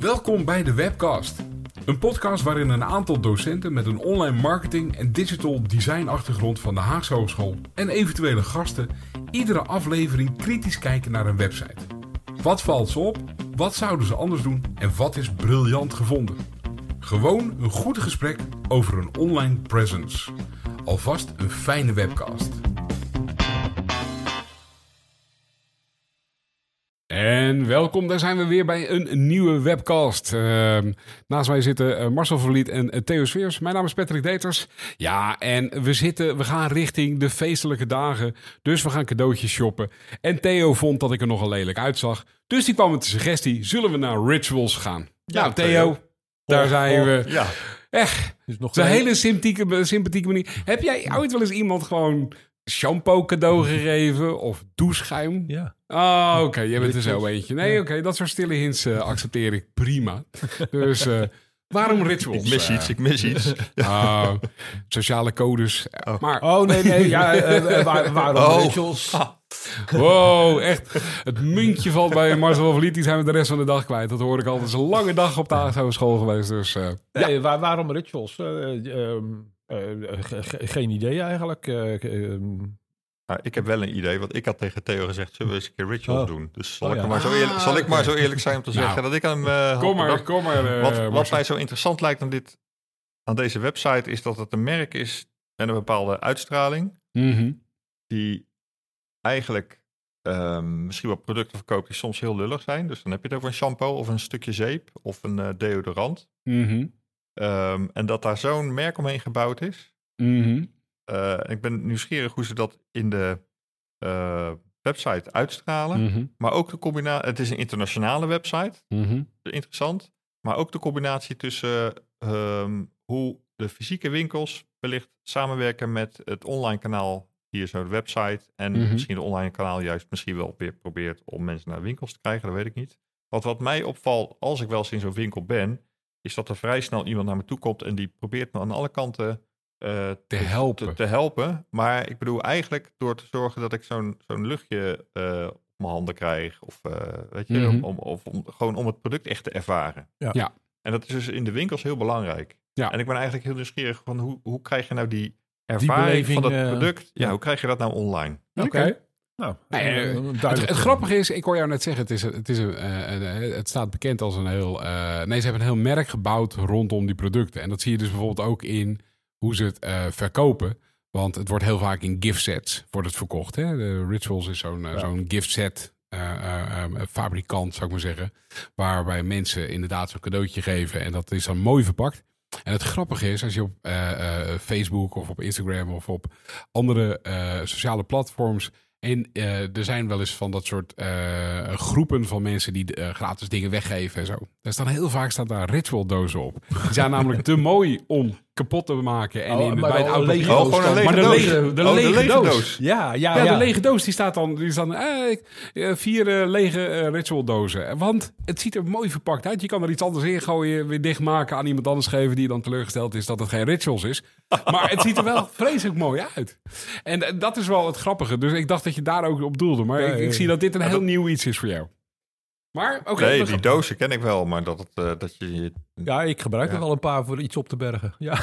Welkom bij de Webcast. Een podcast waarin een aantal docenten met een online marketing en digital design achtergrond van de Haagse Hogeschool en eventuele gasten iedere aflevering kritisch kijken naar een website. Wat valt ze op? Wat zouden ze anders doen? En wat is briljant gevonden? Gewoon een goed gesprek over een online presence. Alvast een fijne webcast. En welkom, daar zijn we weer bij een nieuwe webcast. Naast mij zitten Marcel Verliet en Theo Sveers. Mijn naam is Patrick Deters. Ja, en we gaan richting de feestelijke dagen. Dus we gaan cadeautjes shoppen. En Theo vond dat ik er nogal lelijk uitzag. Dus die kwam met de suggestie, zullen we naar Rituals gaan? Ja, nou, Theo, daar zijn we. Ja. Echt, het is een hele sympathieke manier. Heb jij ooit wel eens iemand gewoon shampoo cadeau gegeven of doucheschuim? Ja. Oh, oké, jij bent er zo eentje. Nee, oké, dat soort stille hints accepteer ik prima. Dus waarom Rituals? Ik mis iets. Sociale codes. Maar, waarom Rituals? Wow, echt. Het muntje valt bij Marcel Verliet. Die zijn we de rest van de dag kwijt. Dat hoor ik altijd. Het is een lange dag op de Haagse School geweest. Dus, waarom Rituals? Geen idee eigenlijk. Ik heb wel een idee, want ik had tegen Theo gezegd, zullen we eens een keer Rituals doen? Dus zal ik maar zo eerlijk zijn om te zeggen dat ik hem... Kom maar. Wat mij zo interessant lijkt aan deze website is dat het een merk is met een bepaalde uitstraling. Mm-hmm. Die eigenlijk misschien wel producten verkoopt die soms heel lullig zijn. Dus dan heb je het over een shampoo of een stukje zeep of een deodorant. Mm-hmm. En dat daar zo'n merk omheen gebouwd is. Mm-hmm. Ik ben nieuwsgierig hoe ze dat in de website uitstralen. Mm-hmm. Maar ook de combinatie... Het is een internationale website. Mm-hmm. Interessant. Maar ook de combinatie tussen hoe de fysieke winkels wellicht samenwerken met het online kanaal. Hier zo de website. En misschien de online kanaal juist misschien wel weer probeert om mensen naar winkels te krijgen. Dat weet ik niet. Wat mij opvalt als ik wel eens in zo'n winkel ben, is dat er vrij snel iemand naar me toe komt en die probeert me aan alle kanten te helpen. Maar ik bedoel eigenlijk door te zorgen dat ik zo'n luchtje op mijn handen krijg. Of weet je, om het product echt te ervaren. Ja. En dat is dus in de winkels heel belangrijk. Ja. En ik ben eigenlijk heel nieuwsgierig van hoe krijg je nou die ervaring van dat product? Hoe krijg je dat nou online? Oké. Nou, het grappige is, ik hoor jou net zeggen, het staat bekend als een heel... ze hebben een heel merk gebouwd rondom die producten. En dat zie je dus bijvoorbeeld ook in hoe ze het verkopen. Want het wordt heel vaak in gift sets verkocht. Hè? De Rituals is zo'n gift set fabrikant, zou ik maar zeggen. Waarbij mensen inderdaad zo'n cadeautje geven. En dat is dan mooi verpakt. En het grappige is, als je op Facebook of op Instagram of op andere sociale platforms... En er zijn wel eens van dat soort groepen van mensen die gratis dingen weggeven en zo. Daar staat daar ritual dozen op. Die zijn namelijk te mooi om kapot te maken. En bij het oude de lege doos. Ja, de lege doos die staat dan 4 lege ritual dozen. Want het ziet er mooi verpakt uit. Je kan er iets anders in gooien, weer dichtmaken, aan iemand anders geven die dan teleurgesteld is dat het geen rituals is. Maar het ziet er wel vreselijk mooi uit. En dat is wel het grappige. Dus ik dacht dat je daar ook op doelde. Maar ik zie dat dit een heel nieuw iets is voor jou. Maar oké. Die dozen ken ik wel, maar dat je... Ja, ik gebruik er wel een paar voor iets op te bergen. Ja.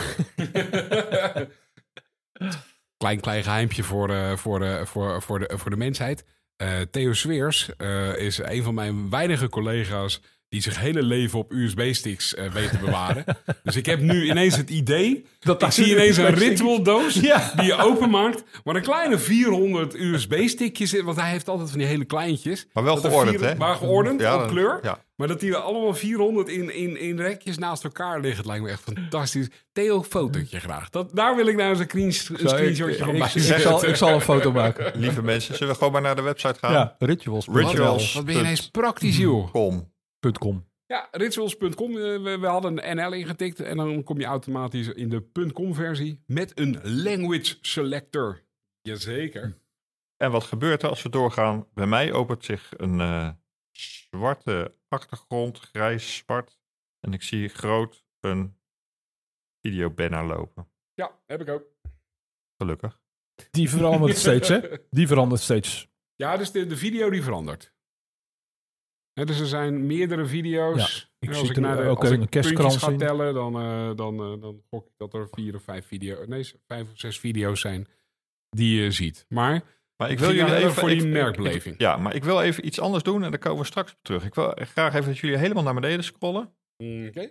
Klein geheimpje voor de mensheid. Theo Sveers is een van mijn weinige collega's die zich hele leven op USB-sticks weet te bewaren. Dus ik heb nu ineens het idee... Ik zie ineens een ritual-doos die je openmaakt... waar een kleine 400 USB-stickjes zitten. Want hij heeft altijd van die hele kleintjes. Maar wel geordend, hè? Maar geordend, op kleur. Ja. Maar dat die er allemaal 400 in rekjes naast elkaar liggen. Het lijkt me echt fantastisch. Theo, fotootje graag. Daar wil ik nou eens een screenshotje van bij. Ik zal een foto maken. Lieve mensen, zullen we gewoon maar naar de website gaan? Ja, Rituals. Wat ben je ineens praktisch, joh. .com. Ja, rituals.com. We hadden een NL ingetikt en dan kom je automatisch in de .com versie met een language selector. Jazeker. En wat gebeurt er als we doorgaan? Bij mij opent zich een zwarte achtergrond, grijs-zwart. En ik zie groot een videobanner lopen. Ja, heb ik ook. Gelukkig. Die verandert steeds, hè? Die verandert steeds. Ja, dus de video die verandert. Dus er zijn meerdere video's. Ja, Als ik ook als een ik kerstkrans puntjes ga in. tellen, dan gok ik dat er 4 of 5 video's... Nee, 5 of 6 video's zijn die je ziet. Maar ik wil jullie even voor die merkbeleving. Maar ik wil even iets anders doen en daar komen we straks op terug. Ik wil graag even dat jullie helemaal naar beneden scrollen. Oké.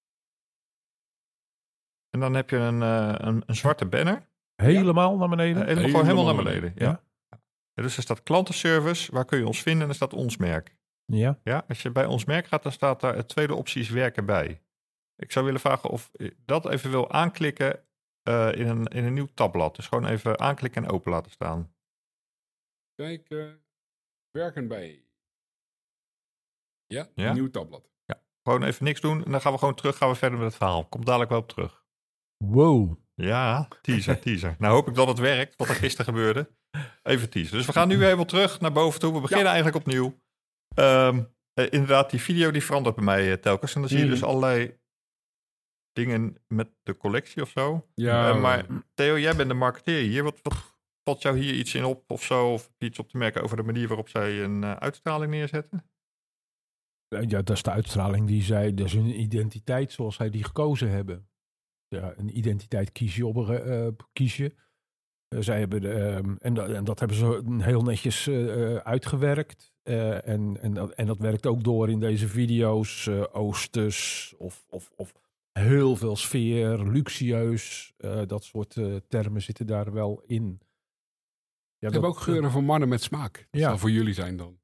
En dan heb je een zwarte banner. Helemaal naar beneden? Gewoon helemaal naar beneden. Ja. Ja, dus er staat klantenservice, waar kun je ons vinden en er staat ons merk. Ja. Ja, als je bij ons merk gaat, dan staat daar het tweede optie is werken bij. Ik zou willen vragen of je dat even wil aanklikken in een nieuw tabblad. Dus gewoon even aanklikken en open laten staan. Kijk, werken bij. Ja, Ja? nieuw tabblad. Gewoon even niks doen en dan gaan we gewoon terug, gaan we verder met het verhaal. Komt dadelijk wel op terug. Wow. Ja, teaser. Nou hoop ik dat het werkt, wat er gisteren gebeurde. Even teaser. Dus we gaan nu weer even terug naar boven toe. We beginnen eigenlijk opnieuw. Inderdaad, die video die verandert bij mij telkens. En dan zie je dus allerlei dingen met de collectie of zo. Ja, maar Theo, jij bent de marketeer hier. Wat valt jou hier iets in op of zo? Of heb je iets op te merken over de manier waarop zij een uitstraling neerzetten? Ja, dat is de uitstraling die zij, dat is hun identiteit zoals zij die gekozen hebben. Ja, een identiteit kies je. Zij hebben en dat hebben ze heel netjes uitgewerkt. En dat werkt ook door in deze video's. Oosters of heel veel sfeer, luxueus. Dat soort termen zitten daar wel in. Ja, we hebben ook geuren voor mannen met smaak. Dat zal voor jullie zijn dan.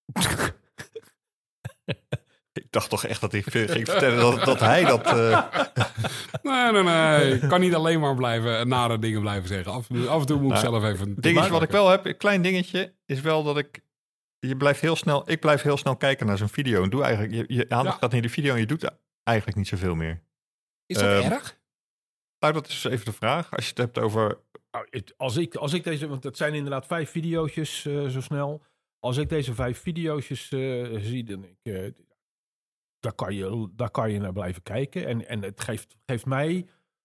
Ik dacht toch echt dat hij ging vertellen dat hij dat... Nee. Ik kan niet alleen maar nare dingen blijven zeggen. Af en toe moet ik zelf even... Het dingetje wat ik wel heb, een klein dingetje, is wel dat ik blijf heel snel kijken naar zo'n video. En doe eigenlijk, je aandacht gaat naar de video en je doet eigenlijk niet zoveel meer. Is dat erg? Nou, dat is even de vraag. Als je het hebt over... Als ik deze, want het zijn inderdaad 5 video's zo snel. Als ik deze 5 video's zie, dan daar kan je naar blijven kijken. En het geeft mij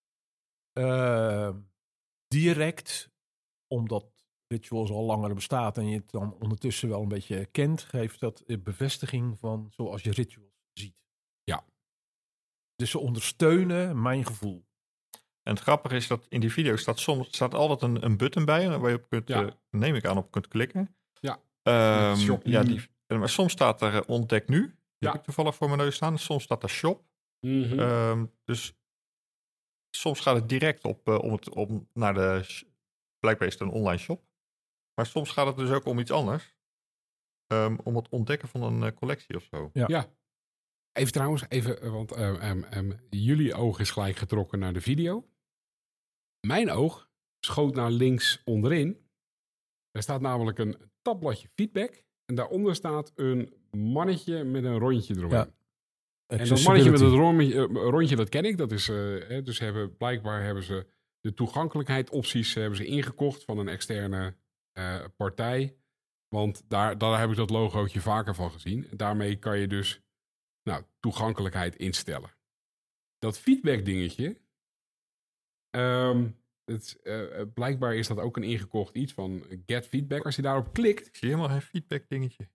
direct, omdat Rituals al langer bestaat en je het dan ondertussen wel een beetje kent, geeft dat bevestiging van zoals je Rituals ziet. Ja. Dus ze ondersteunen mijn gevoel. En het grappige is dat in die video staat altijd een button bij waar je op kunt, neem ik aan, op kunt klikken. Ja. Maar soms staat er ontdek nu. Die heb ik toevallig voor mijn neus staan. Soms staat er shop. Mm-hmm. Dus soms gaat het direct om naar de... Blijkbaar is het een online shop. Maar soms gaat het dus ook om iets anders. Om het ontdekken van een collectie of zo. Ja. Even trouwens, want jullie oog is gelijk getrokken naar de video. Mijn oog schoot naar links onderin. Er staat namelijk een tabbladje feedback. En daaronder staat een mannetje met een rondje eromheen. Ja. En dat mannetje met het rondje, dat ken ik. Dat is, dus blijkbaar hebben ze de toegankelijkheid opties hebben ze ingekocht van een externe partij. Want daar heb ik dat logootje vaker van gezien. En daarmee kan je dus toegankelijkheid instellen. Dat feedback dingetje. Blijkbaar is dat ook een ingekocht iets van get feedback. Als je daarop klikt. Ik zie helemaal geen feedback dingetje.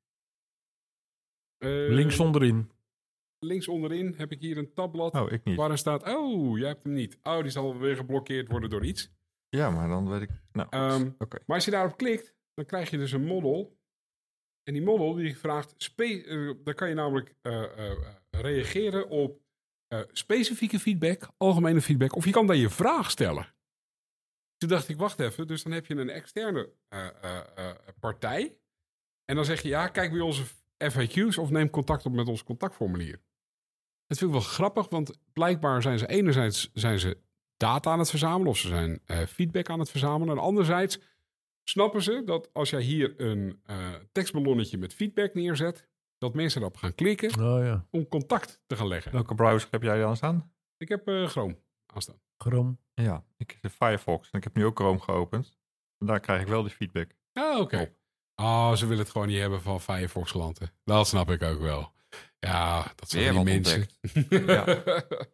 Links onderin. Links onderin heb ik hier een tabblad. Oh, ik niet. Waar er staat, jij hebt hem niet. Die zal weer geblokkeerd worden door iets. Ja, maar dan weet ik... Okay. Maar als je daarop klikt, dan krijg je dus een model. En die model die vraagt... dan kan je namelijk reageren op specifieke feedback, algemene feedback. Of je kan daar je vraag stellen. Toen dacht ik, wacht even. Dus dan heb je een externe partij. En dan zeg je, kijk bij onze FAQ's of neem contact op met ons contactformulier. Dat vind ik wel grappig, want blijkbaar zijn ze enerzijds data aan het verzamelen of ze zijn feedback aan het verzamelen. En anderzijds snappen ze dat als jij hier een tekstballonnetje met feedback neerzet, dat mensen erop gaan klikken om contact te gaan leggen. Welke browser heb jij dan staan? Ik heb Chrome aanstaan. Chrome? Ja, ik heb Firefox en ik heb nu ook Chrome geopend. En daar krijg ik wel die feedback. Oké. Ze willen het gewoon niet hebben van Firefox klanten. Dat snap ik ook wel. Ja, dat zijn die mensen. Ja.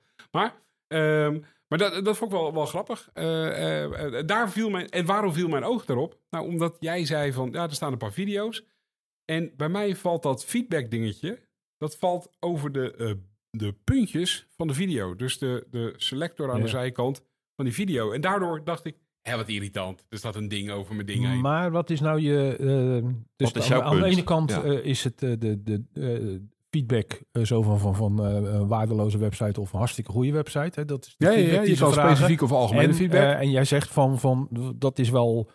Maar dat vond ik wel grappig. En waarom viel mijn oog daarop? Nou, omdat jij zei van, er staan een paar video's. En bij mij valt dat feedback dingetje, dat valt over de puntjes van de video. Dus de selector aan de zijkant van die video. En daardoor dacht ik, wat irritant. Er staat een ding over mijn ding heen. Maar wat is nou je... dus wat is jouw aan de punt? ene kant is het de feedback zo van een waardeloze website of een hartstikke goede website. Hè? Dat is de feedback die je ze kan vragen. specifiek of algemene feedback. En jij zegt van dat is wel...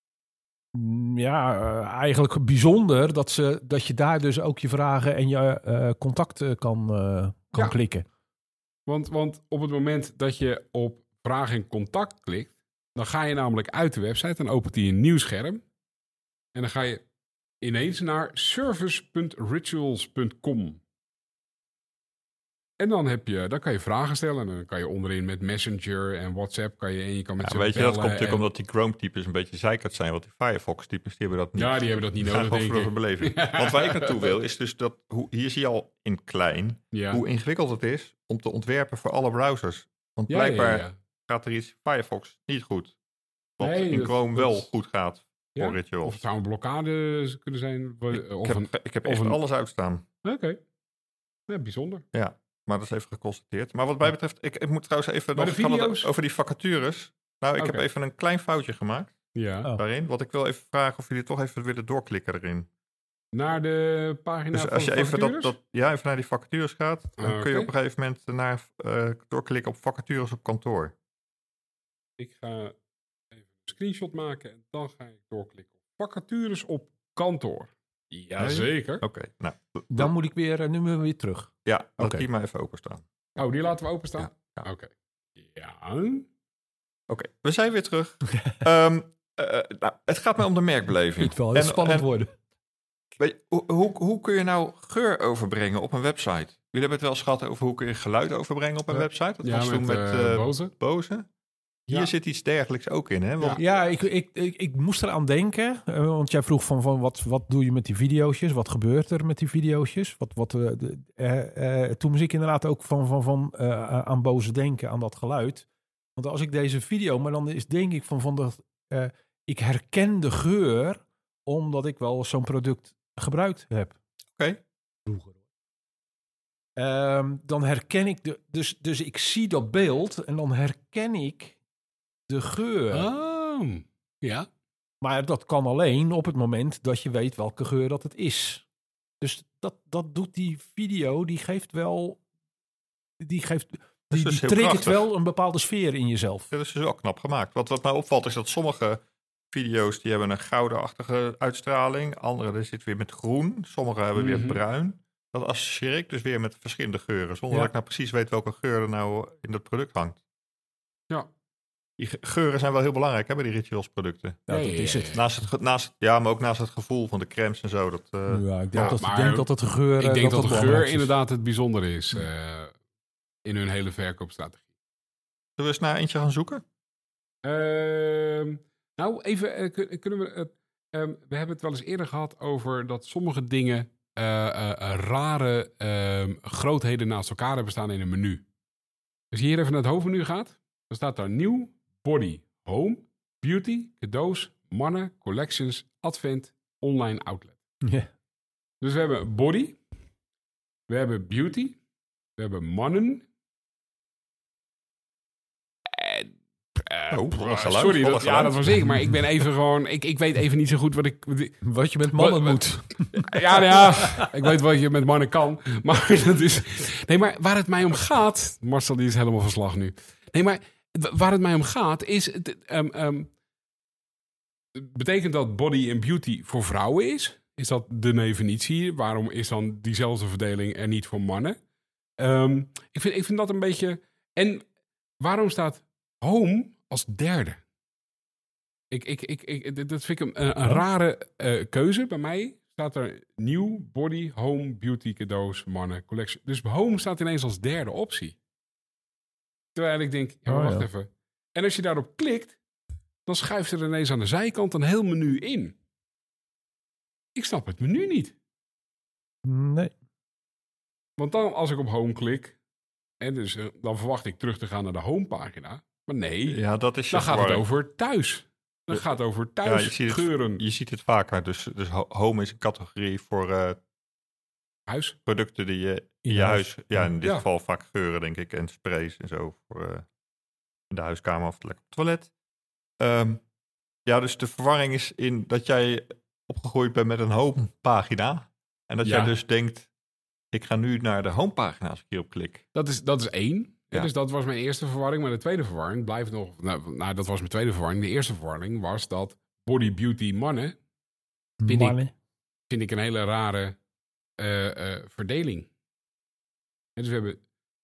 eigenlijk bijzonder dat je daar dus ook je vragen en je contact kan klikken. Want op het moment dat je op vraag en contact klikt, dan ga je namelijk uit de website en opent hij een nieuw scherm. En dan ga je ineens naar service.rituals.com. En dan kan je vragen stellen. En dan kan je onderin met Messenger en WhatsApp en je kan met ze weet je, dat komt bellen natuurlijk omdat die Chrome-types een beetje zeikert zijn. Want die Firefox-types, die hebben dat niet. Ja, die hebben dat niet nodig, Gewoon denk voor ik. de beleving. Want waar ik naartoe wil, is dus dat... Hier zie je al in klein hoe ingewikkeld het is om te ontwerpen voor alle browsers. Want blijkbaar gaat er iets Firefox niet goed. Wat in Chrome wel goed gaat voor Rituals. Of het zou een blokkade kunnen zijn. Ik heb echt alles uitstaan. Oké. Ja, bijzonder. Ja, maar dat is even geconstateerd. Maar wat mij betreft, ik moet trouwens even nog over die vacatures. Nou, ik heb even een klein foutje gemaakt daarin. Want ik wil even vragen of jullie toch even willen doorklikken erin. Naar de pagina dus van als je de vacatures? even naar die vacatures gaat, dan kun je op een gegeven moment doorklikken op vacatures op kantoor. Ik ga even een screenshot maken en dan ga ik doorklikken op vacatures op kantoor. Jazeker. Oké, nou. Dan moet ik weer, nu moeten we weer terug. Ja, laat die maar even openstaan. Oh, die laten we openstaan? Ja. Oké. Ja. Oké, we zijn weer terug. Nou, het gaat mij om de merkbeleving. Het wel heel spannend worden. Hoe kun je nou geur overbrengen op een website? Jullie hebben het wel gehad over hoe kun je geluid overbrengen op een website. Dat was toen met Bose. Hier zit iets dergelijks ook in, hè? Want... Ja, ik moest eraan denken. Want jij vroeg van wat doe je met die video's? Wat gebeurt er met die video's? Toen moest ik inderdaad ook van aan Bose denken, aan dat geluid. Want als ik deze video, maar dan denk ik ik herken de geur, omdat ik wel zo'n product gebruikt heb. Oké. Vroeger. Dan herken ik dus ik zie dat beeld en dan herken ik de geur. Oh, ja. Maar dat kan alleen op het moment dat je weet welke geur dat het is. Dus dat doet die video, die triggert wel een bepaalde sfeer in jezelf. Dat is dus wel knap gemaakt. Wat mij opvalt is dat sommige video's die hebben een goudenachtige uitstraling. Andere er zit weer met groen. Sommige hebben weer bruin. Dat associeer ik dus weer met verschillende geuren. Zonder dat ik nou precies weet welke geur er nou in dat product hangt. Ja. Die geuren zijn wel heel belangrijk bij die Rituals producten. Ja, dat is het. Maar ook naast het gevoel van de crèmes en zo. Ik denk dat het de geur... Ik denk dat de geur inderdaad het bijzondere is in hun hele verkoopstrategie. Zullen we eens naar eentje gaan zoeken? Nou, even kunnen we... we hebben het wel eens eerder gehad over dat sommige dingen rare grootheden naast elkaar hebben staan in een menu. Als je hier even naar het hoofdmenu gaat, dan staat daar nieuw, body, home, beauty, cadeaus, mannen, collections, advent, online outlet. Yeah. Dus we hebben body, we hebben beauty, we hebben mannen. Sorry, dat was ik, maar ik ben even gewoon... Ik weet even niet zo goed wat je met mannen moet. Ja, ik weet wat je met mannen kan. Maar dat is... Nee, maar waar het mij om gaat... Marcel, die is helemaal van slag nu. Nee, maar waar het mij om gaat is... betekent dat body en beauty voor vrouwen is? Is dat de definitie? Waarom is dan diezelfde verdeling er niet voor mannen? Ik vind dat een beetje... En waarom staat home als derde? Dat vind ik een rare keuze. Bij mij staat er nieuw, body, home, beauty, cadeaus, mannen, collection. Dus home staat ineens als derde optie. Terwijl ik denk, wacht even. En als je daarop klikt, dan schuift er ineens aan de zijkant een heel menu in. Ik snap het menu niet. Nee. Want dan, als ik op home klik, en dus, dan verwacht ik terug te gaan naar de homepagina. Maar nee, dat is dan gaat het over thuis. Dat gaat over thuisgeuren. Je ziet het vaker. Dus home is een categorie voor Huis. producten die je in je huis... Ja, in dit geval vaak geuren, denk ik. En sprays en zo. Voor in de huiskamer of lekker op het toilet. Dus de verwarring is in dat jij opgegroeid bent met een home-pagina. En dat jij dus denkt... Ik ga nu naar de homepagina als ik hierop klik. Dat is 1. Ja. Dus dat was mijn eerste verwarring. Maar de tweede verwarring blijft nog... Nou, dat was mijn tweede verwarring. De eerste verwarring was dat body beauty mannen... Vind ik een hele rare verdeling. En dus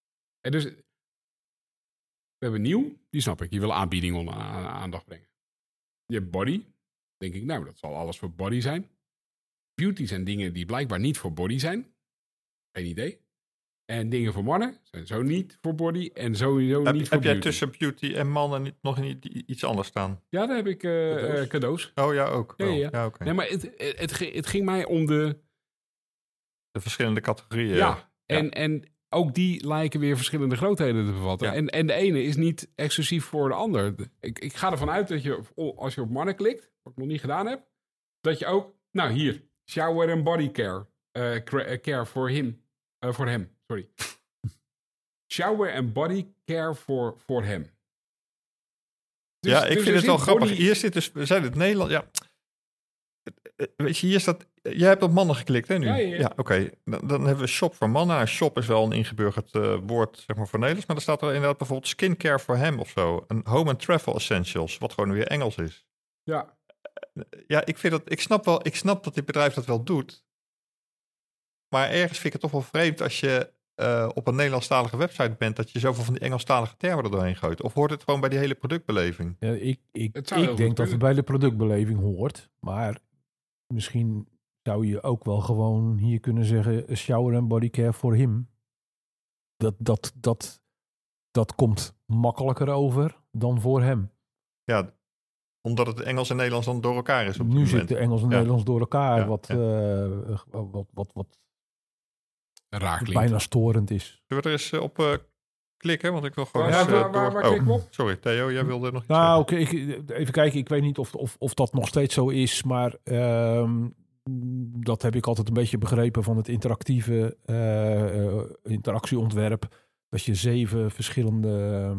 we hebben nieuw. Die snap ik. Je wil aanbieding onder aandacht brengen. Je hebt body. Denk ik, nou, dat zal alles voor body zijn. Beauty zijn dingen die blijkbaar niet voor body zijn. Geen idee. En dingen voor mannen zijn zo niet voor body en sowieso niet voor beauty. Heb jij tussen beauty en mannen nog iets anders staan? Ja, daar heb ik cadeaus. Oh ja, ook. Ja. Okay. Nee, maar het ging mij om de verschillende categorieën. Ja, en ook die lijken weer verschillende grootheden te bevatten. Ja. En de ene is niet exclusief voor de ander. Ik ga ervan uit dat je, als je op mannen klikt, wat ik nog niet gedaan heb, dat je ook, nou hier, shower and body care. Care voor hem. Sorry. Shower and body care voor hem. Dus, ik vind het wel grappig. Hier zit dus, we zijn het Nederland. Ja. Weet je, hier staat. Jij hebt op mannen geklikt, hè? Nu? Ja, oké. Dan hebben we shop voor mannen. Nou, shop is wel een ingeburgerd woord, zeg maar, voor Nederlands. Maar er staat er inderdaad bijvoorbeeld skincare voor hem of zo. Een home and travel essentials, wat gewoon weer Engels is. Ja. Ja, ik snap dat dit bedrijf dat wel doet. Maar ergens vind ik het toch wel vreemd als je op een Nederlandstalige website bent, dat je zoveel van die Engelstalige termen er doorheen gooit. Of hoort het gewoon bij die hele productbeleving? Ja, ik denk dat het bij de productbeleving hoort. Maar misschien zou je ook wel gewoon hier kunnen zeggen, shower and body care voor hem. Dat komt makkelijker over dan voor hem. Ja, omdat het Engels en Nederlands dan door elkaar is. Nu zit de Engels en Nederlands door elkaar, wat raar klinkt. Bijna storend is. Zullen we er eens op klikken? Want ik wil gewoon waar klikken we op? Sorry, Theo, jij wilde nog iets zeggen. Oké, even kijken. Ik weet niet of dat nog steeds zo is, maar dat heb ik altijd een beetje begrepen van het interactieve interactieontwerp. Dat je 7 verschillende...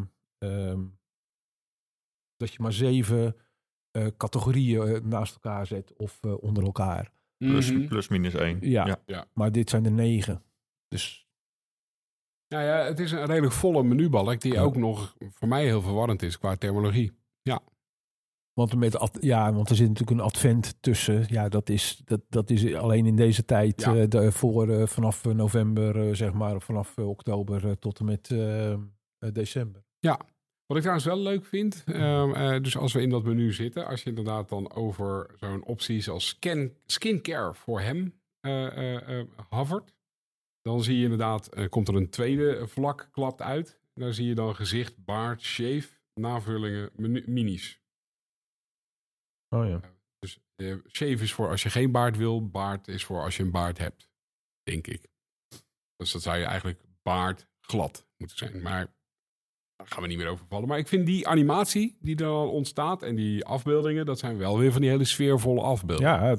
dat je maar 7 categorieën naast elkaar zet of onder elkaar. Plus minus 1. Ja, maar dit zijn er 9. Dus... Nou ja, het is een redelijk volle menubalk die ook nog voor mij heel verwarrend is qua terminologie. Ja. Want er zit natuurlijk een advent tussen. Ja, dat is alleen in deze tijd vanaf november, zeg maar, vanaf oktober tot en met december. Ja. Wat ik trouwens wel leuk vind, dus als we in dat menu zitten, als je inderdaad dan over zo'n opties als skincare voor hem hovert, dan zie je inderdaad, komt er een tweede vlak, klapt uit. Daar zie je dan gezicht, baard, shave, navullingen, minis. Oh ja. Dus shave is voor als je geen baard wil, baard is voor als je een baard hebt, denk ik. Dus dat zou je eigenlijk baard glad moeten zijn, maar... Daar gaan we niet meer over vallen. Maar ik vind die animatie die er dan ontstaat en die afbeeldingen, dat zijn wel weer van die hele sfeervolle afbeeldingen. Ja,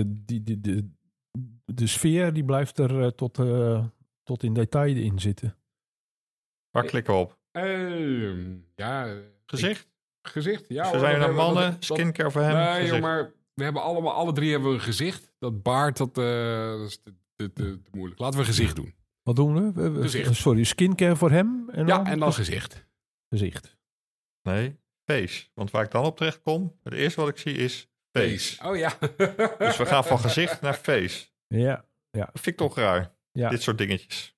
de sfeer die blijft er tot in detail in zitten. Waar klikken we op? Gezicht? Gezicht, ja. Dus zijn we naar mannen, skincare voor hem? Nee, joh, maar we hebben alle 3 hebben we een gezicht. Dat baard, dat is te moeilijk. Laten we gezicht doen. Wat doen we? Gezicht. Sorry, skincare voor hem? En dan gezicht. Gezicht. Nee, face. Want waar ik dan op terecht kom, het eerste wat ik zie is face. Oh ja. Dus we gaan van gezicht naar face. Ja. Dat vind ik toch raar. Ja. Dit soort dingetjes.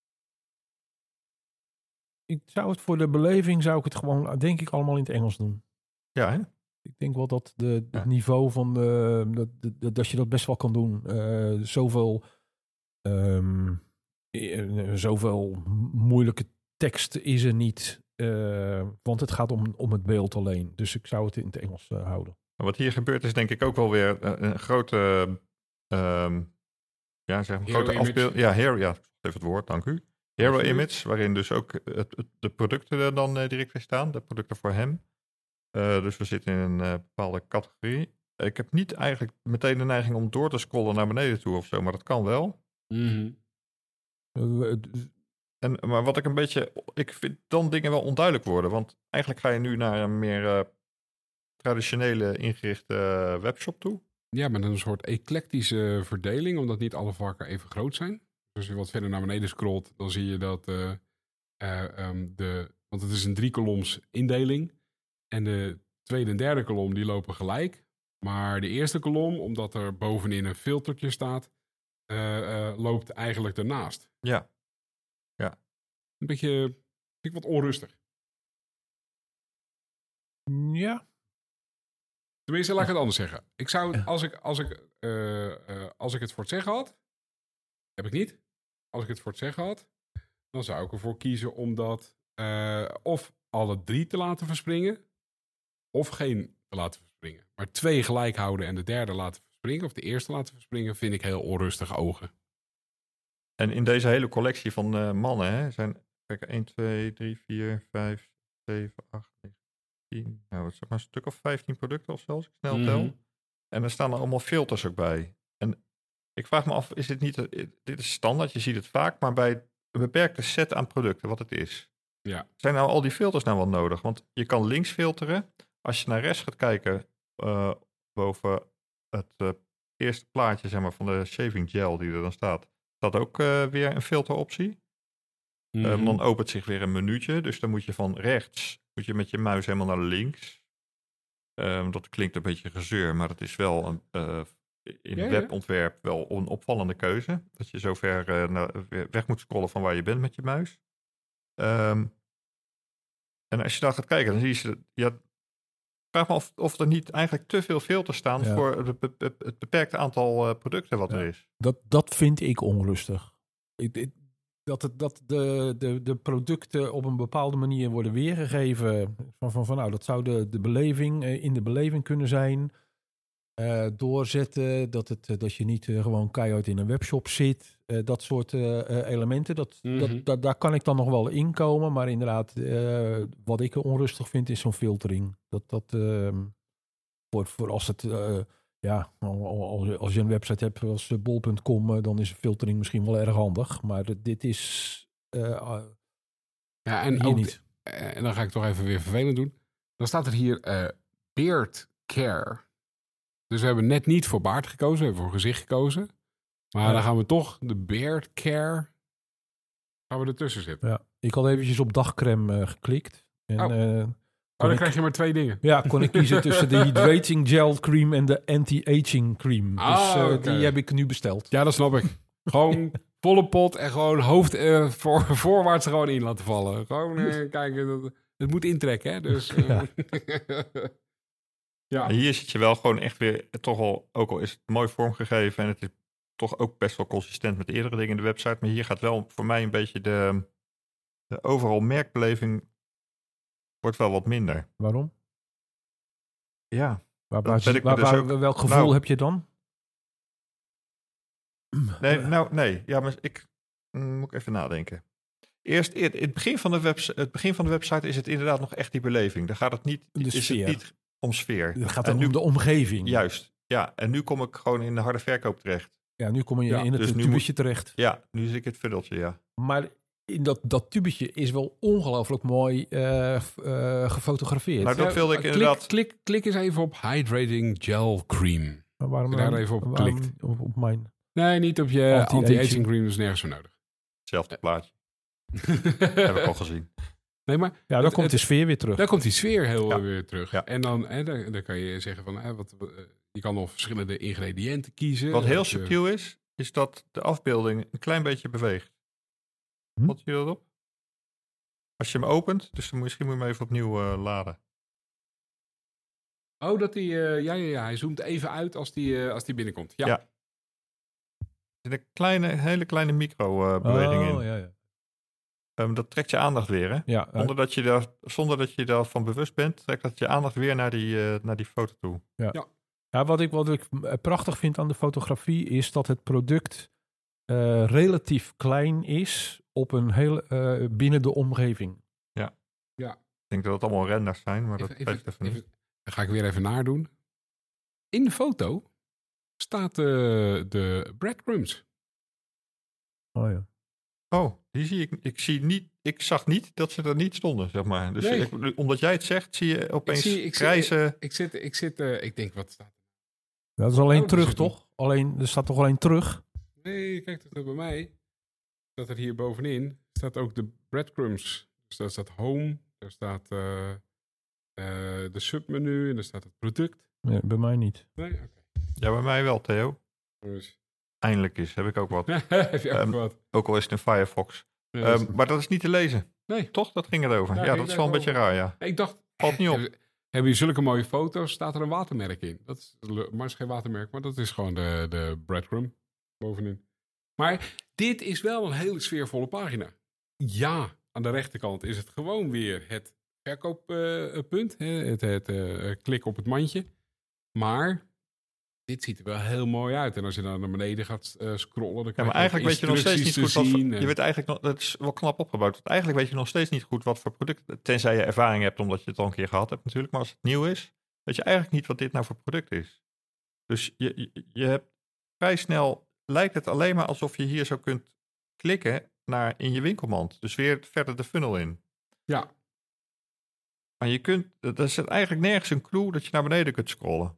Ik zou het voor de beleving, zou ik het gewoon, denk ik, allemaal in het Engels doen. Ja, hè? Ik denk wel dat het niveau van dat je dat best wel kan doen. Zoveel moeilijke tekst is er niet. Want het gaat om het beeld alleen. Dus ik zou het in het Engels houden. Wat hier gebeurt is denk ik ook wel weer een grote... grote afbeelding. Ja, even het woord, dank u. Hero image, waarin dus ook de producten er dan direct in staan. De producten voor hem. Dus we zitten in een bepaalde categorie. Ik heb niet eigenlijk meteen de neiging om door te scrollen naar beneden toe of zo, maar dat kan wel. Maar wat ik een beetje... Ik vind dan dingen wel onduidelijk worden. Want eigenlijk ga je nu naar een meer traditionele ingerichte webshop toe. Ja, met een soort eclectische verdeling, omdat niet alle vakken even groot zijn. Dus als je wat verder naar beneden scrolt, dan zie je dat want het is een 3-koloms indeling. En de tweede en derde kolom die lopen gelijk. Maar de eerste kolom, omdat er bovenin een filtertje staat, loopt eigenlijk ernaast. Ja. Een beetje, vind ik wat onrustig. Ja. Tenminste, laat ik het anders zeggen. Ik zou, als ik het voor het zeggen had, heb ik niet. Als ik het voor het zeggen had, dan zou ik ervoor kiezen om dat of alle 3 te laten verspringen, of geen te laten verspringen. Maar 2 gelijk houden en de derde laten verspringen, of de eerste laten verspringen, vind ik heel onrustig ogen. En in deze hele collectie van mannen zijn... Kijk, 1, 2, 3, 4, 5, 7, 8, 9, 10... Nou, het is maar een stuk of 15 producten of zo, als ik snel tel. En er staan er allemaal filters ook bij. En ik vraag me af, is dit niet... Dit is standaard, je ziet het vaak, maar bij een beperkte set aan producten, wat het is. Ja. Zijn nou al die filters nou wel nodig? Want je kan links filteren. Als je naar rechts gaat kijken, boven het eerste plaatje, zeg maar, van de shaving gel die er dan staat ook weer een filteroptie. Dan opent zich weer een menuutje. Dus dan moet je van rechts met je muis helemaal naar links. Dat klinkt een beetje gezeur, maar het is wel in webontwerp wel een opvallende keuze. Dat je zo ver weg moet scrollen van waar je bent met je muis. En als je daar gaat kijken, dan zie je... Ja, vraag me of er niet eigenlijk te veel filters staan voor het beperkte aantal producten wat er is. Dat vind ik onrustig. Dat de producten op een bepaalde manier worden weergegeven. Van nou, dat zou de beleving in de beleving kunnen zijn. Doorzetten, dat je niet gewoon keihard in een webshop zit. Dat soort elementen. Daar kan ik dan nog wel inkomen. Maar inderdaad, wat ik onrustig vind is zo'n filtering. Voor als het... als je een website hebt als bol.com, dan is een filtering misschien wel erg handig. Maar dit is en ook niet. En dan ga ik toch even weer vervelend doen. Dan staat er hier beard care. Dus we hebben net niet voor baard gekozen, we hebben voor gezicht gekozen. Maar dan gaan we toch de beard care gaan we ertussen zetten. Ja, ik had eventjes op dagcreme geklikt. En, dan krijg je maar 2 dingen. Ja, kon ik kiezen tussen de hydrating gel cream en de anti-aging cream. Dus die heb ik nu besteld. Ja, dat snap ik. Gewoon volle pot en gewoon hoofd voorwaarts gewoon in laten vallen. Gewoon kijken, het moet intrekken, hè. Dus, ja. En hier zit je wel gewoon echt weer, toch al, ook al is het mooi vormgegeven en het is toch ook best wel consistent met eerdere dingen in de website. Maar hier gaat wel voor mij een beetje de overal merkbeleving wordt wel wat minder. Waarom? Ja. Welk gevoel heb je dan? Nee. Ja, maar moet ik even nadenken. Eerst, het begin van de website is het inderdaad nog echt die beleving. Daar gaat het niet, niet om sfeer. Het gaat om de omgeving. Juist, ja. En nu kom ik gewoon in de harde verkoop terecht. Ja, nu kom je in het tubetje terecht. Ja, nu zit ik het fuddeltje, ja. Maar in dat tubetje is wel ongelooflijk mooi gefotografeerd. Nou, dat wilde ik inderdaad... Klik eens even op Hydrating Gel Cream. Maar waarom daar even op klikt. Op mijn... Nee, niet op je anti-aging cream, dat is nergens voor nodig. Hetzelfde plaatje. Heb ik al gezien. Nee, maar ja, dan komt de sfeer weer terug. Dan komt die sfeer weer terug. Ja. En dan kan je zeggen van... je kan nog verschillende ingrediënten kiezen. Wat heel subtiel is dat de afbeelding een klein beetje beweegt. Wat zie je dat op? Als je hem opent, dus misschien moet je hem even opnieuw laden. Oh, dat hij... hij zoomt even uit als die binnenkomt. Ja. Er zit een hele kleine micro-beweging in. Ja. Dat trekt je aandacht weer, hè? Ja, zonder dat je daarvan bewust bent, trekt dat je aandacht weer naar die foto toe. Ja, wat ik prachtig vind aan de fotografie is dat het product relatief klein is op een binnen de omgeving. Ja. denk dat het allemaal renders zijn, maar dat weet ik even niet. Dan ga ik weer even nadoen. In de foto staat de breadcrumbs. Oh ja. Oh, die zie ik. Ik zag niet dat ze er niet stonden, zeg maar. Dus Nee. omdat jij het zegt, zie je opeens grijze... Ik denk, wat staat er? Dat is alleen Oh, terug, dus toch? Er staat toch alleen terug? Nee, kijk, dat bij mij. Staat er hier bovenin. Staat ook de breadcrumbs. Dus daar staat home. Daar staat de submenu. En daar staat het product. Nee, bij mij niet. Nee? Oké. Ja, bij mij wel, Theo. Dus. Eindelijk heb ik ook wat. Heb je ook wat? Ook al is het in Firefox. Ja, Maar dat is niet te lezen. nee. Toch? Dat ging erover. Ja, Ja, dat is wel een beetje raar, ja. Ik dacht, Valt niet op. Hebben je zulke mooie foto's? Staat er een watermerk in? Maar is geen watermerk, maar dat is gewoon de breadcrumb bovenin. Maar dit is wel een hele sfeervolle pagina. Ja, aan de rechterkant is het gewoon weer het verkooppunt. Het klik op het mandje. Maar dit ziet er wel heel mooi uit. En als je dan naar beneden gaat scrollen... Dan Ja, maar eigenlijk weet je nog steeds niet goed zien. Je weet eigenlijk nog, dat is wel knap opgebouwd. Want eigenlijk weet je nog steeds niet goed wat voor product... Tenzij je ervaring hebt, omdat je het al een keer gehad hebt natuurlijk. Maar als het nieuw is, weet je eigenlijk niet wat dit nou voor product is. Dus je hebt vrij snel... Lijkt het alleen maar alsof je hier zo kunt klikken naar in je winkelmand. Dus weer verder de funnel in. Ja. Maar je kunt... Er zit eigenlijk nergens een clue dat je naar beneden kunt scrollen.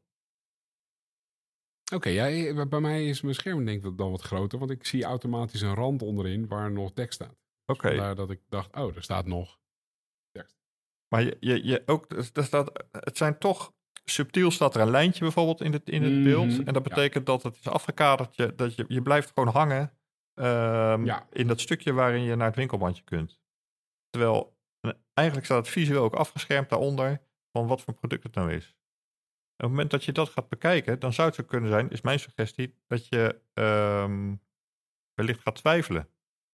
Oké, ja, bij mij is mijn scherm denk ik dan wat groter. Want ik zie automatisch een rand onderin waar nog tekst staat. Oké. Vandaar dat ik dacht, oh, er staat nog tekst. Maar je ook, het zijn toch... Subtiel staat er een lijntje bijvoorbeeld in het beeld. En dat betekent dat het is afgekaderd. Dat je blijft gewoon hangen in dat stukje waarin je naar het winkelmandje kunt. Terwijl eigenlijk staat het visueel ook afgeschermd daaronder van wat voor product het nou is. En op het moment dat je dat gaat bekijken, dan zou het zo kunnen zijn, is mijn suggestie, dat je wellicht gaat twijfelen.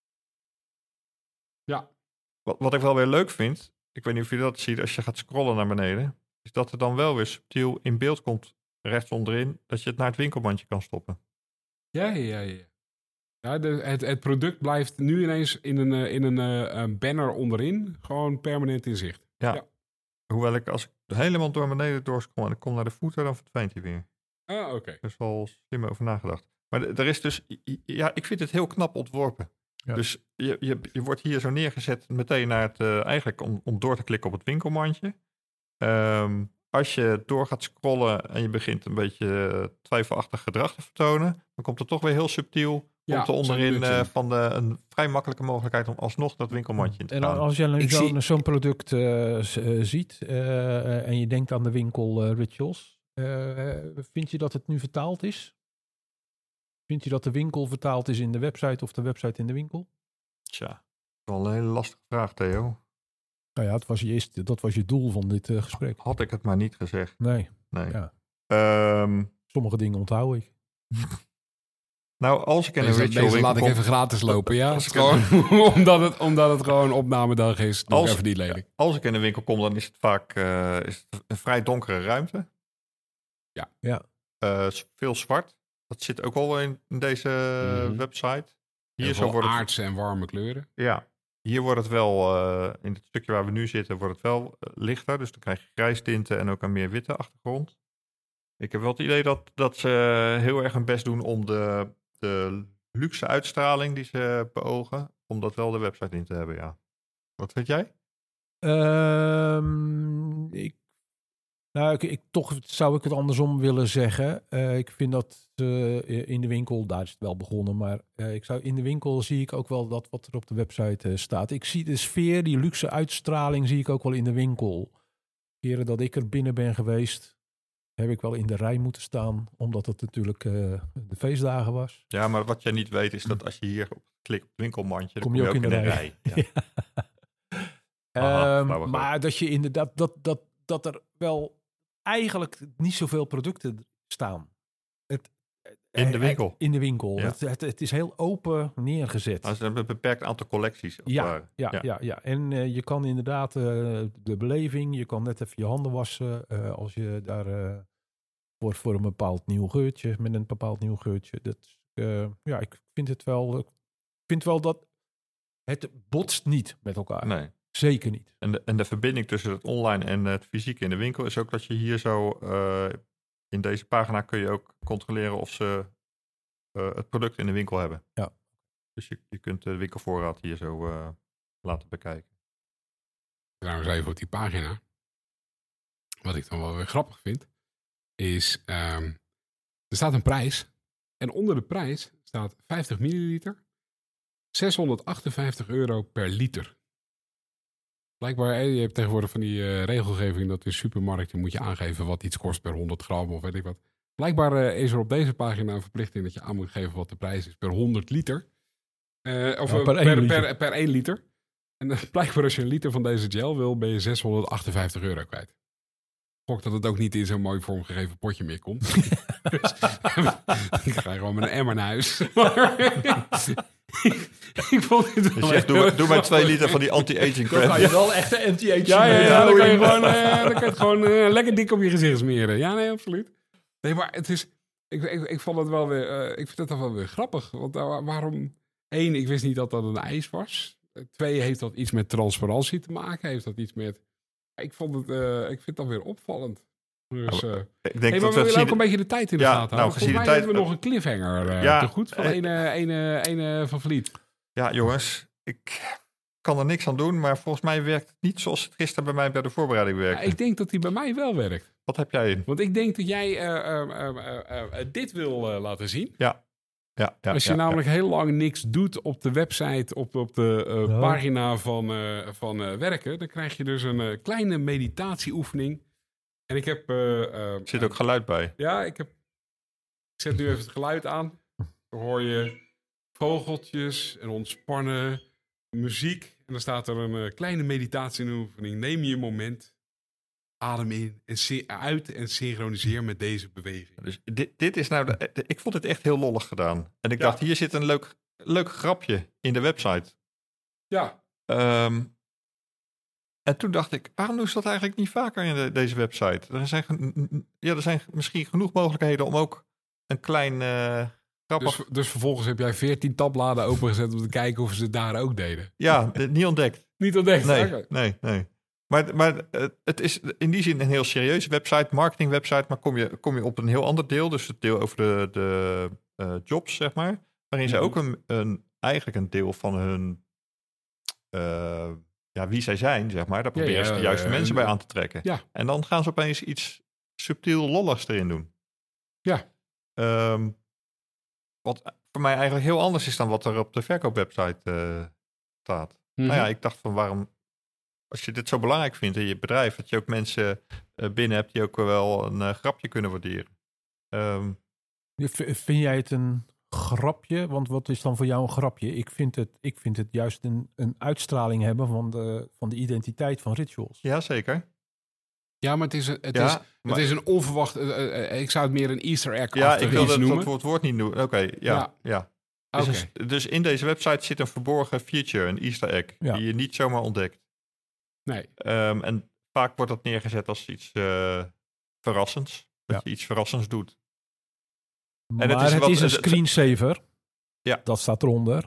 Ja. Wat ik wel weer leuk vind, ik weet niet of je dat ziet als je gaat scrollen naar beneden, is dat er dan wel weer subtiel in beeld komt, rechts onderin, dat je het naar het winkelmandje kan stoppen. Ja. Het product blijft nu ineens in een banner onderin, gewoon permanent in zicht. Ja. Hoewel als ik helemaal door beneden doorscroll en ik kom naar de voeten, dan verdwijnt hij weer. Ah, oké. Er is wel slim over nagedacht. Maar er is dus, ja, ik vind het heel knap ontworpen. Ja. Dus je wordt hier zo neergezet meteen naar het, eigenlijk om door te klikken op het winkelmandje. Als je door gaat scrollen en je begint een beetje twijfelachtig gedrag te vertonen, dan komt er toch weer heel subtiel komt er onderin een vrij makkelijke mogelijkheid om alsnog dat winkelmandje in te gaan. En als je zo'n product ziet en je denkt aan de winkel Rituals, vind je dat het nu vertaald is? Vind je dat de winkel vertaald is in de website of de website in de winkel? Tja, wel een hele lastige vraag, Theo. Nou ja, dat was je doel van dit gesprek. Had ik het maar niet gezegd. Nee. Ja. Sommige dingen onthoud ik. Nou, als ik in een ritual winkel laat ik even gratis lopen, ja? Omdat het gewoon opnamedag is. Even niet lelijk. Als ik in een winkel kom, dan is het vaak een vrij donkere ruimte. Ja. Veel zwart. Dat zit ook al in deze website. Hier zo wordt aardse en warme kleuren. Ja. Hier wordt het wel, in het stukje waar we nu zitten, wordt het wel lichter. Dus dan krijg je grijstinten en ook een meer witte achtergrond. Ik heb wel het idee dat ze heel erg hun best doen om de luxe uitstraling die ze beogen, om dat wel de website in te hebben, ja. Wat vind jij? Toch zou ik het andersom willen zeggen. Ik vind dat in de winkel, daar is het wel begonnen, maar in de winkel zie ik ook wel dat wat er op de website staat. Ik zie de sfeer, die luxe uitstraling zie ik ook wel in de winkel. Keren dat ik er binnen ben geweest, heb ik wel in de rij moeten staan, omdat het natuurlijk de feestdagen was. Ja, maar wat jij niet weet is dat als je hier klikt op het winkelmandje, dan kom je ook in de rij. Ja. Maar dat je inderdaad, dat er wel eigenlijk niet zoveel producten staan. In de winkel? In de winkel. Ja. Het is heel open neergezet. Ze hebben een beperkt aantal collecties. Ja. En je kan inderdaad de beleving, je kan net even je handen wassen als je daar voor een bepaald nieuw geurtje, met een bepaald nieuw geurtje. Ik vind het wel, dat het botst niet met elkaar. Nee. Zeker niet. En de verbinding tussen het online en het fysieke in de winkel is ook dat je hier zo... in deze pagina kun je ook controleren of ze het product in de winkel hebben. Ja. Dus je kunt de winkelvoorraad hier zo laten bekijken. Trouwens even op die pagina. Wat ik dan wel weer grappig vind, is... er staat een prijs. En onder de prijs staat 50 milliliter. €658 per liter. Blijkbaar, je hebt tegenwoordig van die regelgeving dat in supermarkten moet je aangeven wat iets kost per 100 gram of weet ik wat. Blijkbaar is er op deze pagina een verplichting dat je aan moet geven wat de prijs is per 100 liter. Per 1 liter. En blijkbaar als je een liter van deze gel wil, ben je €658 kwijt. Gok dat het ook niet in zo'n mooi vormgegeven potje meer komt. Dus, ik ga gewoon met een emmer naar huis. Ik vond dit wel dus doe maar 2 liter van die anti-aging crème. Dan ga je wel echt een anti-aging. Ja, dan kan je het gewoon lekker dik op je gezicht smeren. Ja, nee, absoluut. Nee, maar het is... Ik vond het wel weer... ik vind het wel weer grappig. Want waarom... 1, ik wist niet dat dat een ijs was. 2, heeft dat iets met transparantie te maken? Heeft dat iets met... Ik vind dat weer opvallend. Dus, ik denk maar we willen ook een beetje de tijd in de gaten houden. Volgens mij hebben we nog een cliffhanger te goed van een van Vliet. Ja, jongens. Ik kan er niks aan doen, maar volgens mij werkt het niet zoals het gisteren bij mij bij de voorbereiding werkte. Ik denk dat die bij mij wel werkt. Wat heb jij in? Want ik denk dat jij dit wil laten zien. Ja. Als je namelijk heel lang niks doet op de website, op de pagina van werken, dan krijg je dus een kleine meditatieoefening. En ik heb... zit ook geluid bij. Ja, ik zet nu even het geluid aan. Dan hoor je vogeltjes en ontspannen muziek. En dan staat er een kleine meditatieoefening. Neem je een moment, adem in en uit en synchroniseer met deze beweging. Dus dit is nou... ik vond het echt heel lollig gedaan. En ik dacht, hier zit een leuk grapje in de website. Ja. En toen dacht ik, waarom doen ze dat eigenlijk niet vaker in deze website? Er zijn misschien genoeg mogelijkheden om ook een klein grappig... Dus vervolgens heb jij 14 tabbladen opengezet om te kijken of ze het daar ook deden? Ja, niet ontdekt. Niet ontdekt? Nee, nee. Maar het is in die zin een heel serieuze website, marketing website, maar kom je op een heel ander deel, dus het deel over de jobs, zeg maar, waarin ze ook eigenlijk een deel van hun... wie zij zijn, zeg maar. Daar proberen ze de juiste mensen bij aan te trekken. Ja. En dan gaan ze opeens iets subtiel lolligs erin doen. Ja. Wat voor mij eigenlijk heel anders is dan wat er op de verkoopwebsite staat. Nou ja, ik dacht van waarom... Als je dit zo belangrijk vindt in je bedrijf, dat je ook mensen binnen hebt die ook wel een grapje kunnen waarderen. Vind jij het een grapje? Want wat is dan voor jou een grapje? Ik vind het juist een uitstraling hebben van de identiteit van Rituals. Ja, zeker. Ja, maar het is een onverwacht... ik zou het meer een Easter egg noemen. Ja, ik wil dat woord niet noemen. Oké. Okay. Dus in deze website zit een verborgen feature, een Easter egg, die je niet zomaar ontdekt. Nee. En vaak wordt dat neergezet als iets verrassends. Dat je iets verrassends doet. Maar en het is een screensaver. Ja. Dat staat eronder.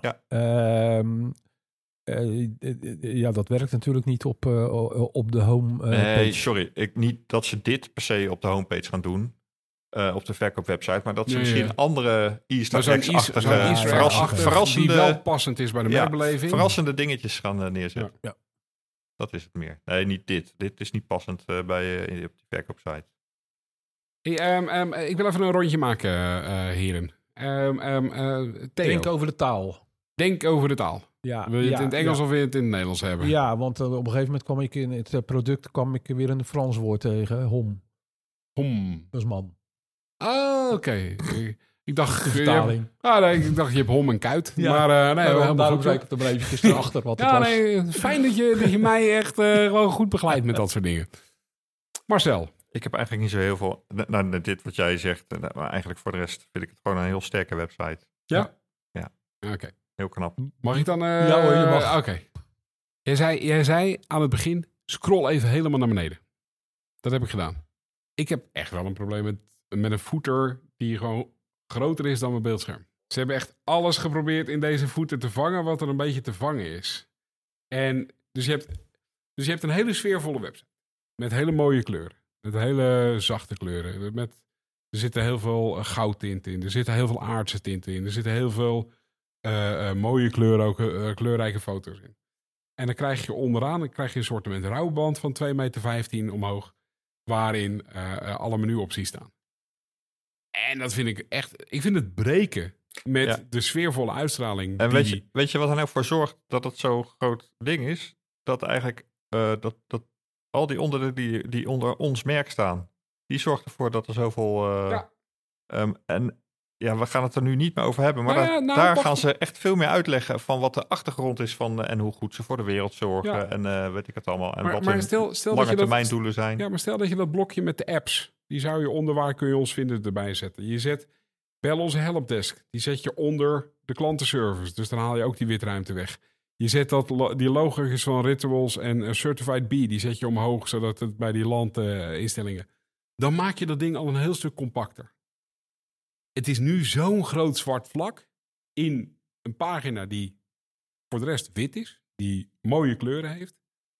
Ja. Dat werkt natuurlijk niet op de home Nee, sorry. Niet dat ze dit per se op de homepage gaan doen. Op de verkoopwebsite. Maar dat ze misschien andere Easter eggs-achtige verrassende... Die wel passend is bij de merkbeleving. Verrassende dingetjes gaan neerzetten. Ja. Dat is het meer. Nee, niet dit. Dit is niet passend op die verkoopsite. Hey, ik wil even een rondje maken, heren. Theo. Denk over de taal. Denk over de taal. Ja, wil je het in het Engels of wil je het in het Nederlands hebben? Ja, want op een gegeven moment kwam ik in het product weer een Frans woord tegen. Hom. Dat is man. Oh, oké. Ik dacht... vertaling. Ik dacht je hebt hom en kuit. Ja. Maar daarom zei ik het er eventjes erachter wat het was. Fijn dat je mij echt gewoon goed begeleidt met dat soort dingen. Marcel. Ik heb eigenlijk niet zo heel veel... Nou, dit wat jij zegt, maar eigenlijk voor de rest vind ik het gewoon een heel sterke website. Ja? Ja. Oké. Heel knap. Mag ik dan... ja hoor, je mag. Oké. Jij zei aan het begin, scroll even helemaal naar beneden. Dat heb ik gedaan. Ik heb echt wel een probleem met een footer die gewoon groter is dan mijn beeldscherm. Ze hebben echt alles geprobeerd in deze footer te vangen wat er een beetje te vangen is. En dus je hebt Dus je hebt een hele sfeervolle website. Met hele mooie kleuren. Met hele zachte kleuren. Er zitten heel veel goudtinten in. Er zitten heel veel aardse tinten in. Er zitten heel veel mooie kleuren, ook kleurrijke foto's in. En dan krijg je onderaan een assortiment rouwband van 2,15 meter omhoog. Waarin alle menuopties staan. En dat vind ik echt... Ik vind het breken met de sfeervolle uitstraling. En weet je wat er nou voor zorgt dat het zo'n groot ding is? Dat eigenlijk dat al die onderdelen die onder ons merk staan, die zorgt ervoor dat er zoveel... en ja, we gaan het er nu niet meer over hebben, maar daar gaan ze echt veel meer uitleggen van wat de achtergrond is van en hoe goed ze voor de wereld zorgen en weet ik het allemaal. En wat hun lange termijn doelen zijn. Ja, maar stel dat je dat blokje met de apps, die zou je onder waar kun je ons vinden erbij zetten. Je zet bel onze helpdesk, die zet je onder de klantenservice, dus dan haal je ook die witruimte weg. Je zet die logo's van Rituals en Certified B, die zet je omhoog, zodat het bij die landinstellingen. Dan maak je dat ding al een heel stuk compacter. Het is nu zo'n groot zwart vlak in een pagina die voor de rest wit is, die mooie kleuren heeft.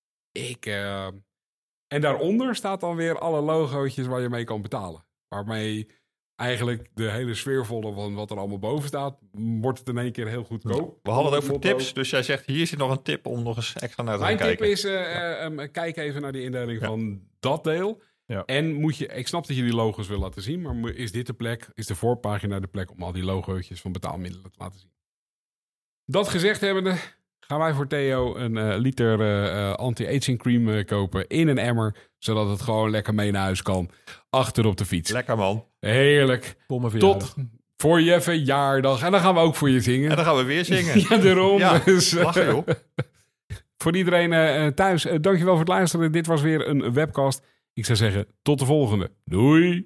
En daaronder staat dan weer alle logootjes waar je mee kan betalen. Waarmee eigenlijk de hele sfeervolle van wat er allemaal boven staat, wordt het in één keer heel goedkoop. We hadden het over tips, dus jij zegt hier zit nog een tip om nog eens extra naar te gaan kijken. Mijn tip is, kijk even naar die indeling van dat deel. Ja. En ik snap dat je die logo's wil laten zien, maar is dit de plek, is de voorpagina de plek om al die logootjes van betaalmiddelen te laten zien? Dat gezegd hebbende, gaan wij voor Theo een liter anti-aging cream kopen in een emmer, zodat het gewoon lekker mee naar huis kan, achter op de fiets. Lekker man. Heerlijk. Tot voor je verjaardag. En dan gaan we ook voor je zingen. En dan gaan we weer zingen. Ja, daarom. Ja, dus, lachen joh. Voor iedereen thuis, dankjewel voor het luisteren. Dit was weer een webcast. Ik zou zeggen, tot de volgende. Doei!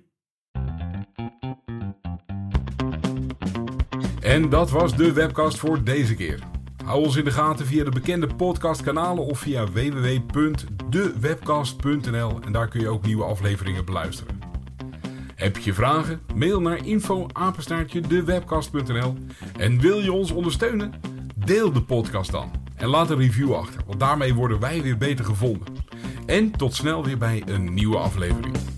En dat was de webcast voor deze keer. Hou ons in de gaten via de bekende podcastkanalen of via www.dewebcast.nl en daar kun je ook nieuwe afleveringen beluisteren. Heb je vragen? Mail naar info@dewebcast.nl en wil je ons ondersteunen? Deel de podcast dan en laat een review achter, want daarmee worden wij weer beter gevonden. En tot snel weer bij een nieuwe aflevering.